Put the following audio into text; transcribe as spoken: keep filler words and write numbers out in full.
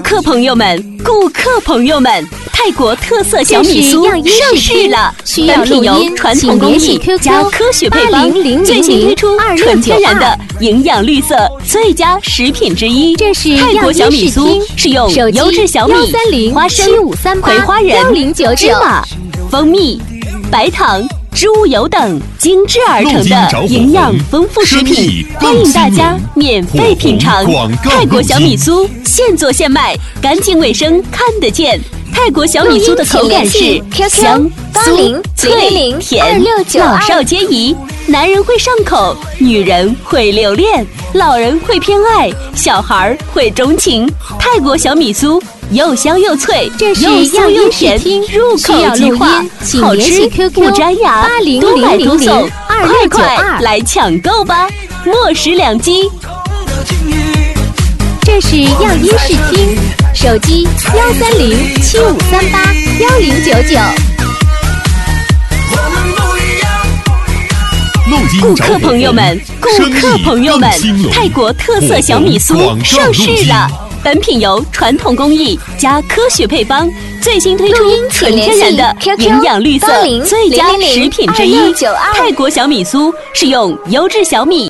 客朋友们，顾客朋友们，泰国特色小米酥上市了。本品由传统工艺加科学配方，最新推出纯天然的营养绿色最佳食品之一。 这是泰国小米酥是用优质小米、花生、葵花仁、芝麻、蜂蜜、白糖、植物油等精制而成的营养丰富食品，欢迎大家免费品尝。泰国小米酥现做现卖，干净卫生看得见。泰国小米酥的口感是香、酥、脆、甜，老少皆宜。男人会上口，女人会留恋，老人会偏爱，小孩会钟情。泰国小米酥又香又脆，又酥又甜，入口即化，好吃不粘牙，多买多送，快快来抢购吧！莫失良机。 这是样音视听，手机幺三零七五三八幺零九九。 顾客朋友们，顾客朋友们，泰国特色小米酥上市了。本品由传统工艺加科学配方，最新推出纯天然的营养绿色最佳食品之一。泰国小米酥是用优质小米